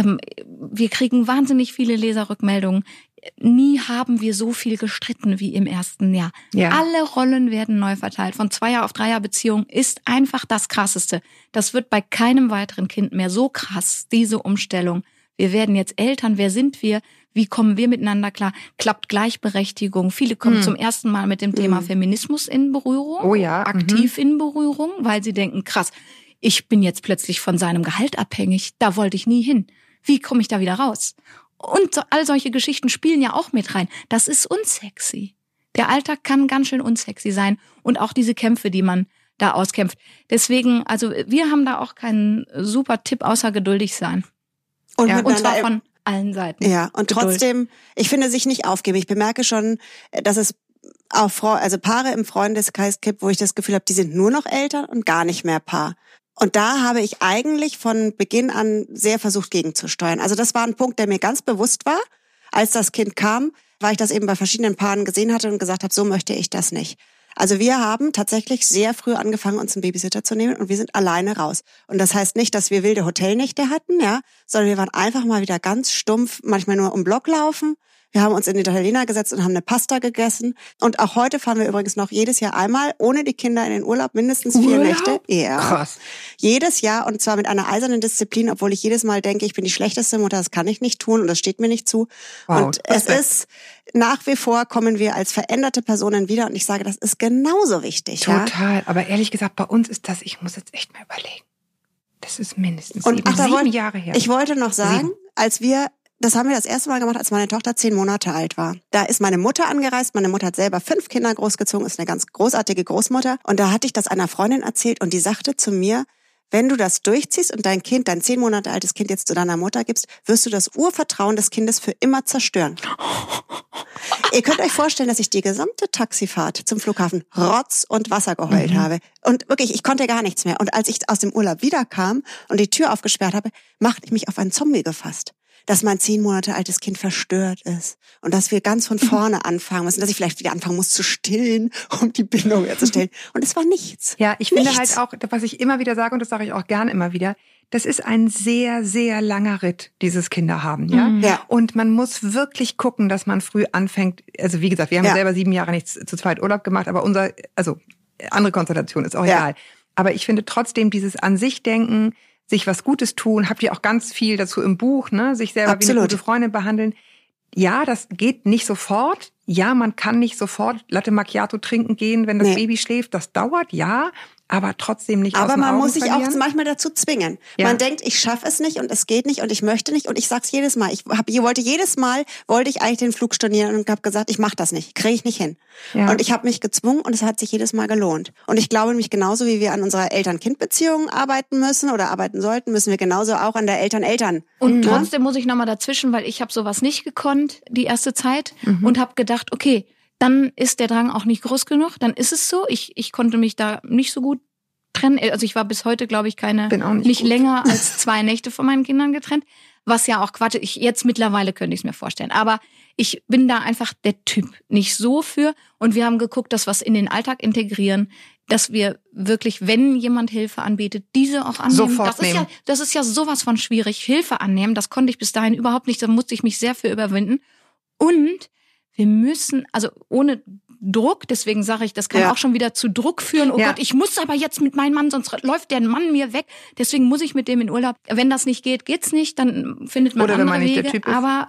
A: wir kriegen wahnsinnig viele Leserrückmeldungen. Nie haben wir so viel gestritten wie im ersten Jahr. Ja. Alle Rollen werden neu verteilt. Von 2er auf 3er Beziehung ist einfach das Krasseste. Das wird bei keinem weiteren Kind mehr so krass, diese Umstellung. Wir werden jetzt Eltern. Wer sind wir? Wie kommen wir miteinander klar? Klappt Gleichberechtigung? Viele kommen zum ersten Mal mit dem Thema Feminismus in Berührung.
C: Oh ja.
A: Aktiv in Berührung, weil sie denken, krass, ich bin jetzt plötzlich von seinem Gehalt abhängig. Da wollte ich nie hin. Wie komme ich da wieder raus? Und all solche Geschichten spielen ja auch mit rein. Das ist unsexy. Der Alltag kann ganz schön unsexy sein. Und auch diese Kämpfe, die man da auskämpft. Deswegen, also wir haben da auch keinen super Tipp, außer geduldig sein. Und zwar von allen Seiten.
D: Ja, und Geduld. Trotzdem, ich finde, sich nicht aufgeben. Ich bemerke schon, dass es auch Paare im Freundeskreis gibt, wo ich das Gefühl habe, die sind nur noch Eltern und gar nicht mehr Paar. Und da habe ich eigentlich von Beginn an sehr versucht, gegenzusteuern. Also das war ein Punkt, der mir ganz bewusst war. Als das Kind kam, weil ich das eben bei verschiedenen Paaren gesehen hatte und gesagt habe, so möchte ich das nicht. Also wir haben tatsächlich sehr früh angefangen, uns einen Babysitter zu nehmen und wir sind alleine raus. Und das heißt nicht, dass wir wilde Hotelnächte hatten, ja, sondern wir waren einfach mal wieder ganz stumpf, manchmal nur um Block laufen. Wir haben uns in den Italiener gesetzt und haben eine Pasta gegessen. Und auch heute fahren wir übrigens noch jedes Jahr einmal ohne die Kinder in den Urlaub, mindestens 4 Nächte. Ja.
C: Krass.
D: Jedes Jahr, und zwar mit einer eisernen Disziplin, obwohl ich jedes Mal denke, ich bin die schlechteste Mutter, das kann ich nicht tun und das steht mir nicht zu.
C: Wow,
D: und es ist, nach wie vor kommen wir als veränderte Personen wieder und ich sage, das ist genauso wichtig.
C: Total.
D: Ja?
C: Aber ehrlich gesagt, bei uns ist das, ich muss jetzt echt mal überlegen. Das ist mindestens
D: und
C: 7 Jahre her.
D: Ich wollte noch sagen, das haben wir das erste Mal gemacht, als meine Tochter 10 Monate alt war. Da ist meine Mutter angereist. Meine Mutter hat selber 5 Kinder großgezogen, ist eine ganz großartige Großmutter. Und da hatte ich das einer Freundin erzählt und die sagte zu mir, wenn du das durchziehst und dein 10 Monate altes Kind jetzt zu deiner Mutter gibst, wirst du das Urvertrauen des Kindes für immer zerstören. Ihr könnt euch vorstellen, dass ich die gesamte Taxifahrt zum Flughafen Rotz und Wasser geheult habe. Und wirklich, ich konnte gar nichts mehr. Und als ich aus dem Urlaub wiederkam und die Tür aufgesperrt habe, machte ich mich auf einen Zombie gefasst. Dass mein 10 Monate altes Kind verstört ist und dass wir ganz von vorne anfangen müssen, dass ich vielleicht wieder anfangen muss zu stillen, um die Bindung herzustellen. Und es war nichts.
C: Ja, ich finde halt auch, was ich immer wieder sage, und das sage ich auch gerne immer wieder, das ist ein sehr, sehr langer Ritt, dieses Kinderhaben, ja?
D: Ja.
C: Und man muss wirklich gucken, dass man früh anfängt. Also wie gesagt, wir haben selber 7 Jahre nicht zu zweit Urlaub gemacht, aber andere Konstellation ist auch egal. Aber ich finde trotzdem dieses an sich denken, sich was Gutes tun, habt ihr auch ganz viel dazu im Buch, ne? Sich selber wie eine gute Freundin behandeln. Ja, das geht nicht sofort. Ja, man kann nicht sofort Latte Macchiato trinken gehen, wenn das Baby schläft. Das dauert, ja, aber trotzdem nicht aus den Augen
D: Aber man muss sich
C: verlieren.
D: auch manchmal dazu zwingen.
C: Ja.
D: Man denkt, ich schaffe es nicht und es geht nicht und ich möchte nicht und ich sag's jedes Mal. Wollte ich eigentlich den Flug stornieren und habe gesagt, ich mache das nicht, kriege ich nicht hin.
C: Ja.
D: Und ich habe mich gezwungen und es hat sich jedes Mal gelohnt. Und ich glaube nämlich genauso, wie wir an unserer Eltern-Kind-Beziehung arbeiten müssen oder arbeiten sollten, müssen wir genauso auch an der Eltern-Eltern.
A: Und trotzdem muss ich nochmal dazwischen, weil ich habe sowas nicht gekonnt die erste Zeit und habe gedacht, okay, dann ist der Drang auch nicht groß genug, dann ist es so. Ich konnte mich da nicht so gut trennen. Also ich war bis heute, glaube ich, nicht länger als 2 Nächte von meinen Kindern getrennt. Was ja auch Quatsch ist. Jetzt mittlerweile könnte ich es mir vorstellen. Aber ich bin da einfach der Typ nicht so für. Und wir haben geguckt, dass wir es in den Alltag integrieren, dass wir wirklich, wenn jemand Hilfe anbietet, diese auch annehmen.
C: Sofort nehmen.
A: Das ist ja sowas von schwierig. Hilfe annehmen, das konnte ich bis dahin überhaupt nicht. Da musste ich mich sehr für überwinden. Und wir müssen, also ohne Druck, deswegen sage ich, das kann auch schon wieder zu Druck führen. Oh Gott, ich muss aber jetzt mit meinem Mann, sonst läuft der Mann mir weg. Deswegen muss ich mit dem in Urlaub. Wenn das nicht geht, geht's nicht, dann findet man andere
C: wenn man nicht
A: Wege.
C: der Typ ist.
A: Aber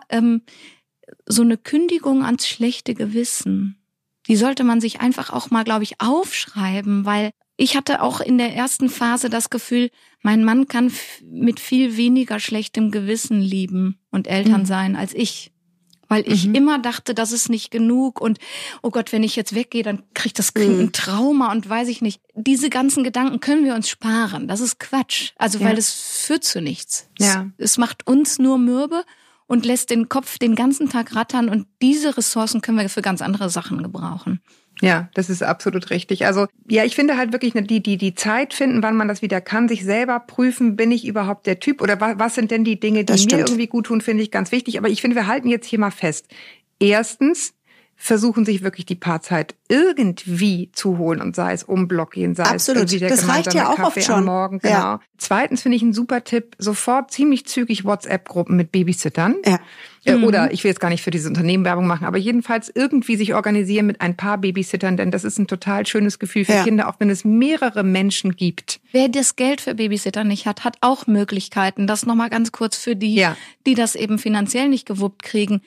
A: so eine Kündigung ans schlechte Gewissen, die sollte man sich einfach auch mal, glaube ich, aufschreiben, weil ich hatte auch in der ersten Phase das Gefühl, mein Mann kann mit viel weniger schlechtem Gewissen lieben und Eltern sein als ich. Weil ich immer dachte, das ist nicht genug und oh Gott, wenn ich jetzt weggehe, dann kriegt das Kind ein Trauma und weiß ich nicht. Diese ganzen Gedanken können wir uns sparen. Das ist Quatsch. Also weil das führt zu nichts.
C: Ja.
A: Es macht uns nur mürbe und lässt den Kopf den ganzen Tag rattern und diese Ressourcen können wir für ganz andere Sachen gebrauchen.
C: Ja, das ist absolut richtig. Also ja, ich finde halt wirklich die Zeit finden, wann man das wieder kann, sich selber prüfen, bin ich überhaupt der Typ oder was sind denn die Dinge, die mir irgendwie gut tun, finde ich ganz wichtig. Aber ich finde, wir halten jetzt hier mal fest. Erstens, versuchen sich wirklich die Paarzeit irgendwie zu holen und sei es um Block gehen, sei es irgendwie der gemeinsame Kaffee am Morgen. Genau. Ja. Zweitens finde ich einen super Tipp, sofort ziemlich zügig WhatsApp-Gruppen mit Babysittern. Ja. Oder ich will jetzt gar nicht für dieses Unternehmen Werbung machen, aber jedenfalls irgendwie sich organisieren mit ein paar Babysittern, denn das ist ein total schönes Gefühl für Kinder, auch wenn es mehrere Menschen gibt.
A: Wer das Geld für Babysitter nicht hat, hat auch Möglichkeiten. Das nochmal ganz kurz für die, die das eben finanziell nicht gewuppt kriegen.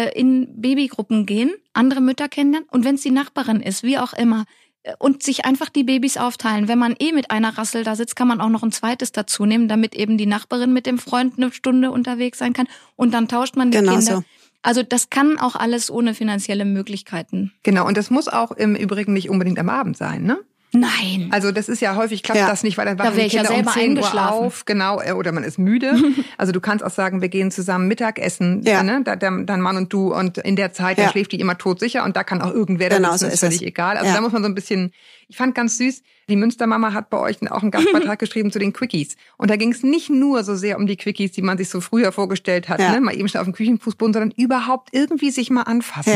A: In Babygruppen gehen, andere Mütter kennenlernen und wenn es die Nachbarin ist, wie auch immer, und sich einfach die Babys aufteilen. Wenn man mit einer Rassel da sitzt, kann man auch noch ein zweites dazu nehmen, damit eben die Nachbarin mit dem Freund eine Stunde unterwegs sein kann. Und dann tauscht man die Kinder. So. Also das kann auch alles ohne finanzielle Möglichkeiten.
C: Genau, und das muss auch im Übrigen nicht unbedingt am Abend sein, ne?
A: Nein.
C: Also das ist ja häufig, klappt das nicht, weil dann wachen die Kinder
A: selber
C: um 10 Uhr auf, genau, oder man ist müde. Also du kannst auch sagen, wir gehen zusammen Mittagessen, ne? Dein Mann und du und in der Zeit, da schläft die immer todsicher und da kann auch irgendwer, das ist völlig egal. Also da muss man so ein bisschen, ich fand ganz süß, die Münstermama hat bei euch auch einen Gastbeitrag geschrieben zu den Quickies. Und da ging es nicht nur so sehr um die Quickies, die man sich so früher vorgestellt hat, ne? Mal eben schnell auf den Küchenfußboden, sondern überhaupt irgendwie sich mal anfassen. Ja.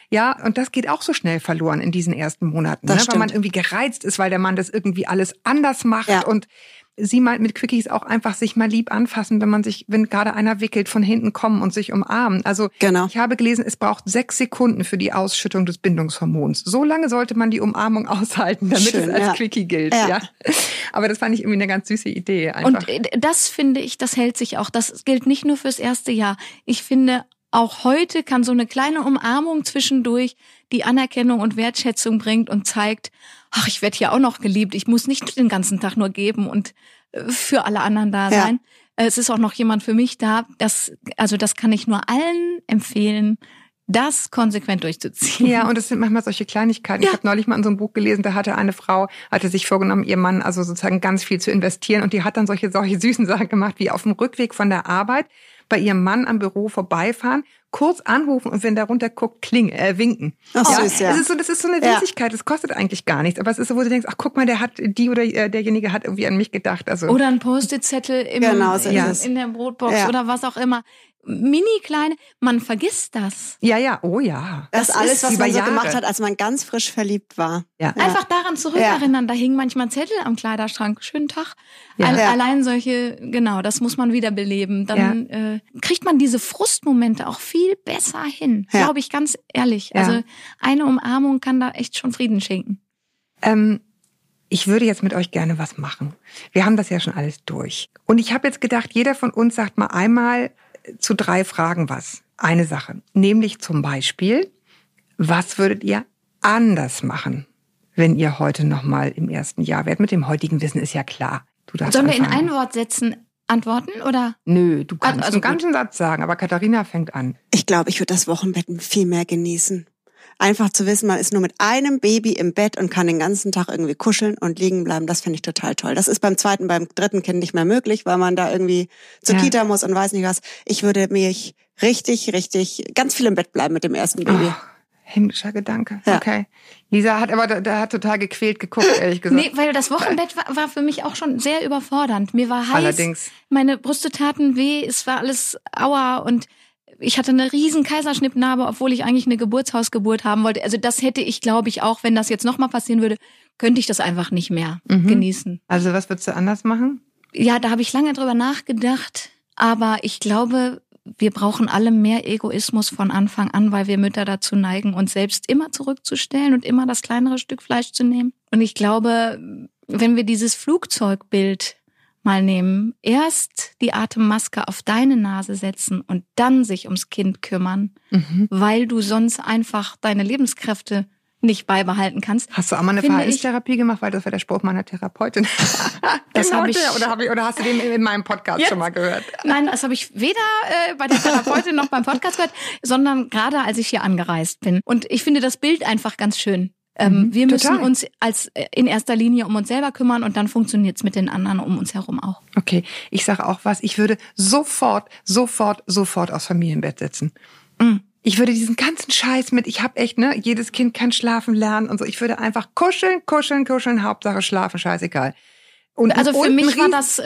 C: Ja, und das geht auch so schnell verloren in diesen ersten Monaten, ne? Weil man irgendwie gereizt ist, weil der Mann das irgendwie alles anders macht und sie meint mit Quickies auch einfach sich mal lieb anfassen, wenn gerade einer wickelt, von hinten kommen und sich umarmen. Also ich habe gelesen, es braucht 6 Sekunden für die Ausschüttung des Bindungshormons. So lange sollte man die Umarmung aushalten, damit es als Quickie gilt. Ja. Aber das fand ich irgendwie eine ganz süße Idee. Einfach.
A: Und das finde ich, das hält sich auch. Das gilt nicht nur fürs erste Jahr. Ich finde, auch heute kann so eine kleine Umarmung zwischendurch die Anerkennung und Wertschätzung bringt und zeigt, ach, ich werde hier auch noch geliebt. Ich muss nicht den ganzen Tag nur geben und für alle anderen da sein. Es ist auch noch jemand für mich da. Das kann ich nur allen empfehlen, das konsequent durchzuziehen.
C: Ja, und es sind manchmal solche Kleinigkeiten. Ja. Ich habe neulich mal in so einem Buch gelesen, da hatte eine Frau, sich vorgenommen, ihr Mann also sozusagen ganz viel zu investieren und die hat dann solche süßen Sachen gemacht, wie auf dem Rückweg von der Arbeit bei ihrem Mann am Büro vorbeifahren, kurz anrufen und wenn der runter guckt, winken.
D: Ach, süß, ja.
C: Das ist so eine Süßigkeit, das kostet eigentlich gar nichts, aber es ist so, wo du denkst, ach guck mal, derjenige hat irgendwie an mich gedacht. Also
A: oder ein Post-it-Zettel in der Brotbox oder was auch immer. Mini kleine, man vergisst das.
C: Ja, oh ja.
D: Das alles, was man so gemacht hat, als man ganz frisch verliebt war.
C: Ja.
A: Einfach daran zurückerinnern, da hingen manchmal Zettel am Kleiderschrank. Schönen Tag. Ja. Allein solche, das muss man wiederbeleben. Dann kriegt man diese Frustmomente auch viel besser hin, glaube ich, ganz ehrlich. Ja. Also eine Umarmung kann da echt schon Frieden schenken.
C: Ich würde jetzt mit euch gerne was machen. Wir haben das ja schon alles durch. Und ich habe jetzt gedacht, jeder von uns sagt mal einmal zu 3 Fragen was. Eine Sache. Nämlich zum Beispiel, was würdet ihr anders machen, wenn ihr heute nochmal im ersten Jahr wärt? Mit dem heutigen Wissen ist ja klar.
A: Sollen wir in ein Wort setzen antworten, oder?
C: Nö, du kannst einen ganzen Satz sagen, aber Katharina fängt an.
D: Ich glaube, ich würde das Wochenbett viel mehr genießen. Einfach zu wissen, man ist nur mit einem Baby im Bett und kann den ganzen Tag irgendwie kuscheln und liegen bleiben, das finde ich total toll. Das ist beim 3. Kind nicht mehr möglich, weil man da irgendwie zur Kita muss und weiß nicht was. Ich würde mich richtig ganz viel im Bett bleiben mit dem ersten Baby.
C: Oh, himmlischer Gedanke. Ja. Okay. Lisa hat hat total gequält geguckt, ehrlich gesagt.
A: Nee, weil das Wochenbett war für mich auch schon sehr überfordernd. Mir war heiß,
C: allerdings.
A: Meine Brüste taten weh, es war alles aua und ich hatte eine riesen Kaiserschnittnarbe, obwohl ich eigentlich eine Geburtshausgeburt haben wollte. Also das hätte ich, glaube ich, auch, wenn das jetzt nochmal passieren würde, könnte ich das einfach nicht mehr genießen.
C: Also was würdest du anders machen?
A: Ja, da habe ich lange drüber nachgedacht. Aber ich glaube, wir brauchen alle mehr Egoismus von Anfang an, weil wir Mütter dazu neigen, uns selbst immer zurückzustellen und immer das kleinere Stück Fleisch zu nehmen. Und ich glaube, wenn wir dieses Flugzeugbild mal nehmen, erst die Atemmaske auf deine Nase setzen und dann sich ums Kind kümmern, weil du sonst einfach deine Lebenskräfte nicht beibehalten kannst.
C: Hast du auch mal eine Verhaltenstherapie gemacht, weil das war der Spruch meiner Therapeutin.
A: Das habe ich.
C: Oder hast du den in meinem Podcast schon mal gehört?
A: Nein, das habe ich weder bei der Therapeutin noch beim Podcast gehört, sondern gerade als ich hier angereist bin. Und ich finde das Bild einfach ganz schön. Wir müssen uns in erster Linie um uns selber kümmern und dann funktioniert's mit den anderen um uns herum auch.
C: Okay, ich sage auch was. Ich würde sofort aufs Familienbett setzen. Ich würde diesen ganzen Scheiß ich habe echt, jedes Kind kann schlafen lernen und so. Ich würde einfach kuscheln, Hauptsache schlafen, scheißegal. Und
A: also für mich war das,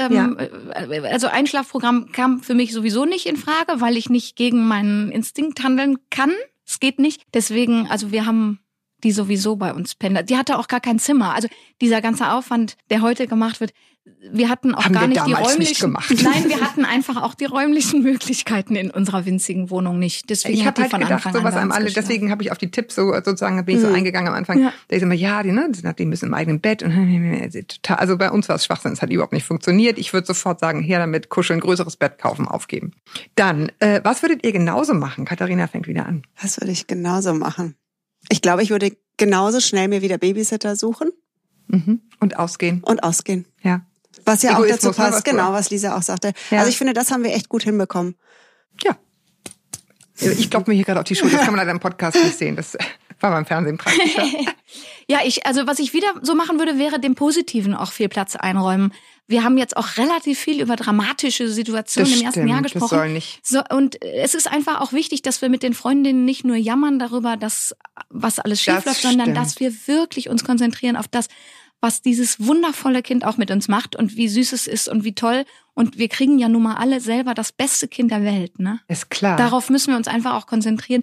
A: also Einschlafprogramm kam für mich sowieso nicht in Frage, weil ich nicht gegen meinen Instinkt handeln kann. Es geht nicht. Deswegen, also wir haben die sowieso bei uns pendelt. Die hatte auch gar kein Zimmer. Also dieser ganze Aufwand, der heute gemacht wird, wir hatten auch gar nicht die räumlichen. Nein, wir hatten einfach auch die räumlichen Möglichkeiten in unserer winzigen Wohnung nicht. Deswegen
C: ich habe halt gedacht, sowas an alle. Deswegen habe ich auf die Tipps sozusagen bin ich so eingegangen am Anfang. Da ist immer die müssen im eigenen Bett und total. Also bei uns war es Schwachsinn. Es hat überhaupt nicht funktioniert. Ich würde sofort sagen, her damit, kuscheln, größeres Bett kaufen, aufgeben. Dann, was würdet ihr genauso machen? Katharina fängt wieder an.
D: Was würde ich genauso machen? Ich glaube, ich würde genauso schnell mir wieder Babysitter suchen.
C: Und ausgehen. Ja.
D: Was ja Egoismus, auch dazu passt, was Lisa auch sagte. Ja. Also ich finde, das haben wir echt gut hinbekommen.
C: Ja. Ich klopfe mir hier gerade auf die Schulter. Das kann man leider im Podcast nicht sehen. Das war beim Fernsehen praktischer.
A: Ja, was ich wieder so machen würde, wäre dem Positiven auch viel Platz einräumen. Wir haben jetzt auch relativ viel über dramatische Situationen im ersten Jahr gesprochen.
C: Das soll nicht.
A: So, und es ist einfach auch wichtig, dass wir mit den Freundinnen nicht nur jammern darüber, was alles schief läuft, sondern dass wir wirklich uns konzentrieren auf das, was dieses wundervolle Kind auch mit uns macht und wie süß es ist und wie toll. Und wir kriegen ja nun mal alle selber das beste Kind der Welt, ne?
C: Ist klar.
A: Darauf müssen wir uns einfach auch konzentrieren.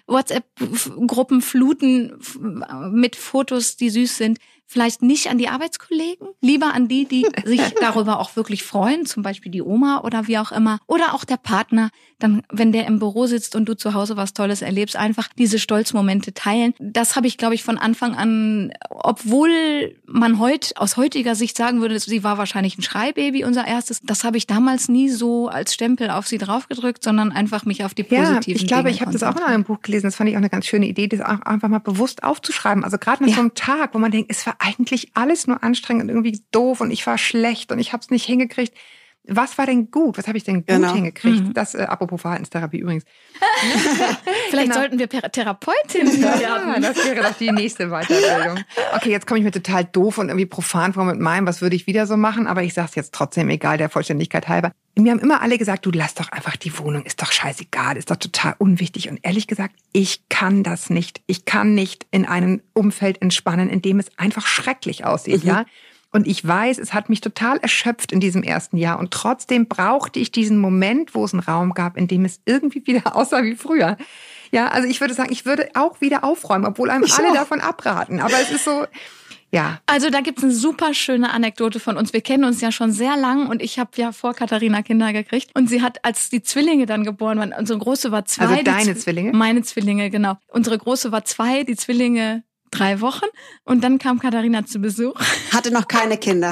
A: WhatsApp-Gruppen fluten mit Fotos, die süß sind. Vielleicht nicht an die Arbeitskollegen, lieber an die sich darüber auch wirklich freuen, zum Beispiel die Oma oder wie auch immer. Oder auch der Partner, dann, wenn der im Büro sitzt und du zu Hause was Tolles erlebst, einfach diese Stolzmomente teilen. Das habe ich, glaube ich, von Anfang an, obwohl man aus heutiger Sicht sagen würde, sie war wahrscheinlich ein Schreibaby, unser erstes, das habe ich damals nie so als Stempel auf sie draufgedrückt, sondern einfach mich auf die positiven Dinge.
C: Ich glaube, ich habe das auch in einem Buch gelesen, das fand ich auch eine ganz schöne Idee, das auch einfach mal bewusst aufzuschreiben. Also gerade nach so einem Tag, wo man denkt, es war eigentlich alles nur anstrengend und irgendwie doof und ich war schlecht und ich habe es nicht hingekriegt. Was war denn gut? Was habe ich denn gut hingekriegt? Das, apropos Verhaltenstherapie übrigens.
A: Vielleicht sollten wir Therapeutin werden.
C: Ja, das wäre doch die nächste Weiterbildung. Okay, jetzt komme ich mir total doof und irgendwie profan vor mit meinem, was würde ich wieder so machen? Aber ich sage es jetzt trotzdem, egal, der Vollständigkeit halber. Mir haben immer alle gesagt, du lass doch einfach die Wohnung, ist doch scheißegal, ist doch total unwichtig. Und ehrlich gesagt, ich kann das nicht. Ich kann nicht in einem Umfeld entspannen, in dem es einfach schrecklich aussieht, ja. Und ich weiß, es hat mich total erschöpft in diesem ersten Jahr. Und trotzdem brauchte ich diesen Moment, wo es einen Raum gab, in dem es irgendwie wieder aussah wie früher. Ja, also ich würde sagen, ich würde auch wieder aufräumen, obwohl einem alle davon abraten. Aber es ist so, ja.
A: Also da gibt's eine super schöne Anekdote von uns. Wir kennen uns ja schon sehr lang und ich habe ja vor Katharina Kinder gekriegt. Und sie hat, als die Zwillinge dann geboren waren, unsere Große war 2.
C: Also deine Zwillinge?
A: Meine Zwillinge, genau. Unsere Große war 2, die Zwillinge 3 Wochen. Und dann kam Katharina zu Besuch.
D: Hatte noch keine Kinder.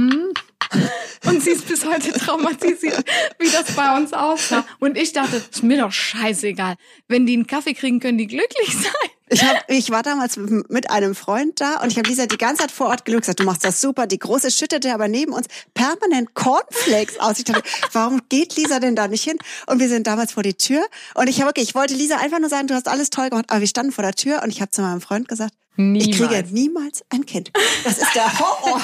A: Und sie ist bis heute traumatisiert, wie das bei uns aussah. Und ich dachte, ist mir doch scheißegal. Wenn die einen Kaffee kriegen, können die glücklich sein.
D: Ich war damals mit einem Freund da und ich habe Lisa die ganze Zeit vor Ort gelogen, gesagt, du machst das super. Die Große schüttete aber neben uns permanent Cornflakes aus. Ich dachte, warum geht Lisa denn da nicht hin? Und wir sind damals vor die Tür und ich wollte Lisa einfach nur sagen, du hast alles toll gemacht. Aber wir standen vor der Tür und ich habe zu meinem Freund gesagt, ich kriege niemals ein Kind. Das ist der Horror.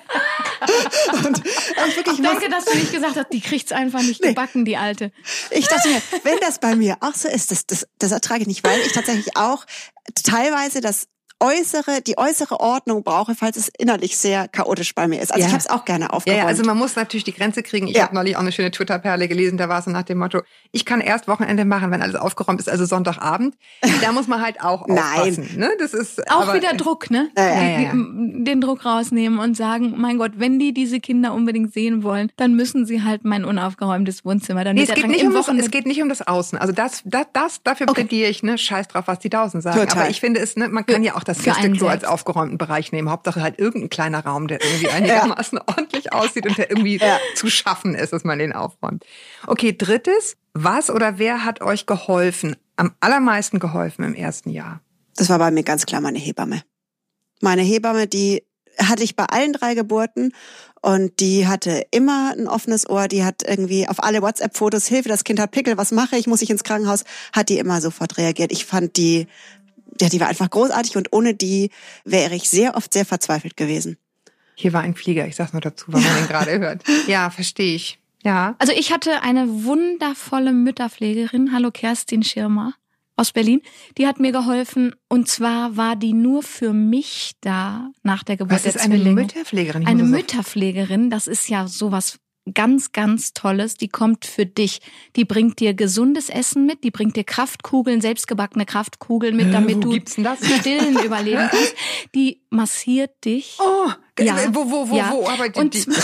D: Und wirklich,
A: danke, dass du nicht gesagt hast, die kriegt's einfach nicht gebacken, die Alte.
D: Ich dachte mir, wenn das bei mir auch so ist, das ertrage ich nicht, weil ich tatsächlich auch teilweise die äußere Ordnung brauche, falls es innerlich sehr chaotisch bei mir ist. Also ich habe es auch gerne aufgeräumt.
C: Ja, also man muss natürlich die Grenze kriegen. Ich habe neulich auch eine schöne Twitter-Perle gelesen, da war es so nach dem Motto, ich kann erst Wochenende machen, wenn alles aufgeräumt ist, also Sonntagabend. Da muss man halt auch aufpassen. Ne? Das ist
A: auch aber wieder Druck, ne? Den Druck rausnehmen und sagen, mein Gott, wenn die diese Kinder unbedingt sehen wollen, dann müssen sie halt mein unaufgeräumtes Wohnzimmer. Dann
C: es geht nicht um das Außen. Also dafür plädiere ich, ne? Scheiß drauf, was die Draußen sagen.
D: Total.
C: Aber ich finde es, ne, man kann ja auch das Gästeklo als aufgeräumten Bereich nehmen. Hauptsache halt irgendein kleiner Raum, der irgendwie einigermaßen ordentlich aussieht und der irgendwie zu schaffen ist, dass man den aufräumt. Okay, 3. Was oder wer hat euch geholfen, am allermeisten geholfen im ersten Jahr?
D: Das war bei mir ganz klar meine Hebamme. Meine Hebamme, die hatte ich bei allen 3 Geburten und die hatte immer ein offenes Ohr. Die hat irgendwie auf alle WhatsApp-Fotos, Hilfe, das Kind hat Pickel, was mache ich, muss ich ins Krankenhaus, hat die immer sofort reagiert. Ich fand die war einfach großartig und ohne die wäre ich sehr oft sehr verzweifelt gewesen.
C: Hier war ein Flieger, ich sag's nur dazu, weil man den gerade hört. Ja, verstehe ich. Ja.
A: Also ich hatte eine wundervolle Mütterpflegerin, hallo Kerstin Schirmer aus Berlin, die hat mir geholfen und zwar war die nur für mich da nach der Geburt der Zwillinge.
C: Eine Mütterpflegerin?
A: Eine Mütterpflegerin, das ist ja sowas ganz, ganz Tolles, die kommt für dich. Die bringt dir gesundes Essen mit, die bringt dir Kraftkugeln, selbstgebackene Kraftkugeln mit, damit du stillen überleben kannst. Die massiert dich.
C: Oh, ja. Wo arbeitet die?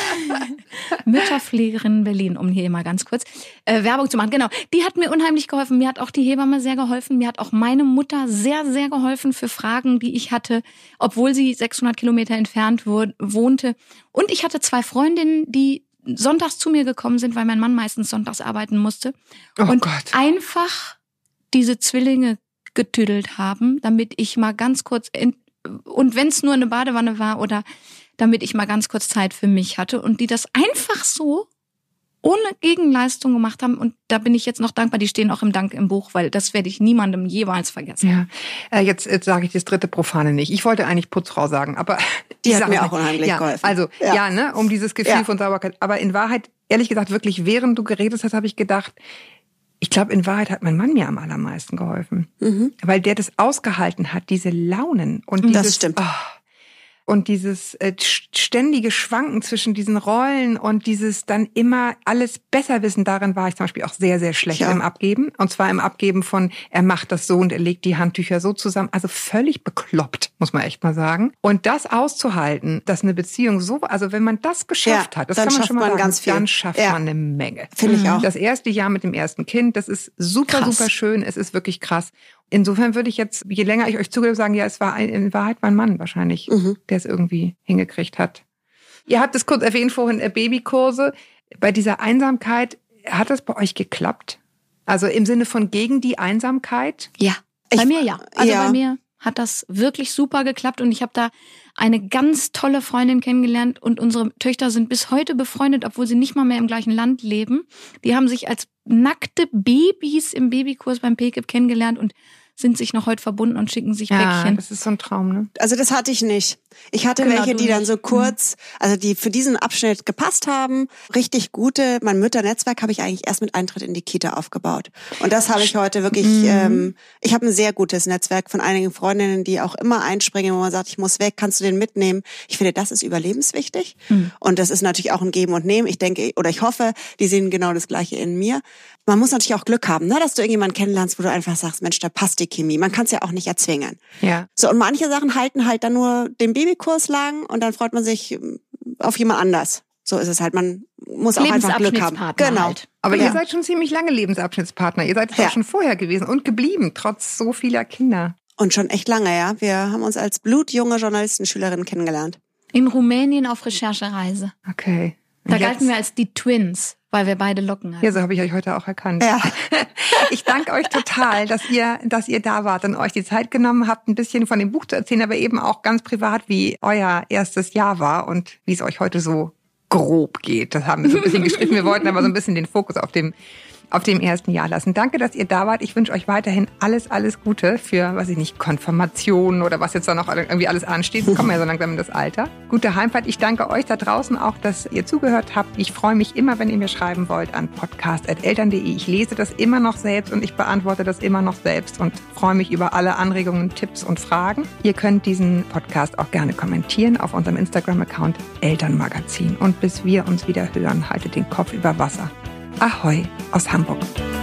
A: Mütterpflegerin Berlin, um hier mal ganz kurz Werbung zu machen. Genau, die hat mir unheimlich geholfen. Mir hat auch die Hebamme sehr geholfen. Mir hat auch meine Mutter sehr, sehr geholfen für Fragen, die ich hatte, obwohl sie 600 Kilometer entfernt wohnte. Und ich hatte 2 Freundinnen, die sonntags zu mir gekommen sind, weil mein Mann meistens sonntags arbeiten musste. Einfach diese Zwillinge getüdelt haben, damit ich mal ganz kurz, und wenn es nur eine Badewanne war oder damit ich mal ganz kurz Zeit für mich hatte und die das einfach so ohne Gegenleistung gemacht haben. Und da bin ich jetzt noch dankbar. Die stehen auch im Dank im Buch, weil das werde ich niemandem jeweils vergessen.
C: Ja, jetzt sage ich das 3. Profane nicht. Ich wollte eigentlich Putzfrau sagen, aber
D: die hat mir auch unheimlich geholfen.
C: Also, ne, um dieses Gefühl von Sauberkeit. Aber in Wahrheit, ehrlich gesagt, wirklich, während du geredet hast, habe ich gedacht, ich glaube, in Wahrheit hat mein Mann mir am allermeisten geholfen. Weil der das ausgehalten hat, diese Launen und dieses...
D: Das stimmt.
C: Und dieses ständige Schwanken zwischen diesen Rollen und dieses dann immer alles besser wissen, darin war ich zum Beispiel auch sehr, sehr schlecht im Abgeben. Und zwar im Abgeben von, er macht das so und er legt die Handtücher so zusammen. Also völlig bekloppt, muss man echt mal sagen. Und das auszuhalten, dass eine Beziehung so, also wenn man das geschafft hat, das kann man schon mal sagen,
D: ganz viel.
C: Dann schafft man eine Menge.
D: Finde ich auch.
C: Das erste Jahr mit dem ersten Kind, das ist super, super schön. Es ist wirklich krass. Insofern würde ich jetzt, je länger ich euch zugehört, sagen, ja, es war in Wahrheit mein Mann wahrscheinlich, der es irgendwie hingekriegt hat. Ihr habt es kurz erwähnt vorhin, Babykurse. Bei dieser Einsamkeit, hat das bei euch geklappt? Also im Sinne von gegen die Einsamkeit?
A: Ja, bei mir ja. Also bei mir hat das wirklich super geklappt und ich habe da eine ganz tolle Freundin kennengelernt und unsere Töchter sind bis heute befreundet, obwohl sie nicht mal mehr im gleichen Land leben. Die haben sich als nackte Babys im Babykurs beim PKIP kennengelernt und sind sich noch heute verbunden und schicken sich Päckchen.
C: Das ist so ein Traum, ne?
D: Also das hatte ich nicht. Ich hatte welche, die dann so kurz, also die für diesen Abschnitt gepasst haben. Richtig gute. Mein Mütternetzwerk habe ich eigentlich erst mit Eintritt in die Kita aufgebaut. Und das habe ich heute wirklich, ich habe ein sehr gutes Netzwerk von einigen Freundinnen, die auch immer einspringen, wo man sagt, ich muss weg, kannst du den mitnehmen? Ich finde, das ist überlebenswichtig. Und das ist natürlich auch ein Geben und Nehmen. Ich denke, oder ich hoffe, die sehen genau das Gleiche in mir. Man muss natürlich auch Glück haben, ne, dass du irgendjemanden kennenlernst, wo du einfach sagst, Mensch, da passt die Chemie. Man kann es ja auch nicht erzwingen. Ja. So, und manche Sachen halten halt dann nur den Babykurs lang und dann freut man sich auf jemand anders. So ist es halt. Man muss auch einfach Glück haben.
A: Genau.
D: Halt.
C: Aber ihr seid schon ziemlich lange Lebensabschnittspartner. Ihr seid es auch schon vorher gewesen und geblieben, trotz so vieler Kinder.
D: Und schon echt lange, ja. Wir haben uns als blutjunge Journalistenschülerinnen kennengelernt.
A: In Rumänien auf Recherchereise.
C: Okay.
A: Da galten wir als die Twins, weil wir beide Locken hatten.
C: Ja, so habe ich euch heute auch erkannt. Ja. Ich danke euch total, dass ihr da wart und euch die Zeit genommen habt, ein bisschen von dem Buch zu erzählen, aber eben auch ganz privat, wie euer erstes Jahr war und wie es euch heute so grob geht. Das haben wir so ein bisschen gestrichen. Wir wollten aber so ein bisschen den Fokus auf dem ersten Jahr lassen. Danke, dass ihr da wart. Ich wünsche euch weiterhin alles Gute für, weiß ich nicht, Konfirmation oder was jetzt da noch irgendwie alles ansteht. Wir kommen ja so langsam in das Alter. Gute Heimfahrt. Ich danke euch da draußen auch, dass ihr zugehört habt. Ich freue mich immer, wenn ihr mir schreiben wollt an podcast@eltern.de. Ich lese das immer noch selbst und ich beantworte das immer noch selbst und freue mich über alle Anregungen, Tipps und Fragen. Ihr könnt diesen Podcast auch gerne kommentieren auf unserem Instagram-Account Elternmagazin. Und bis wir uns wieder hören, haltet den Kopf über Wasser. Ahoi aus Hamburg.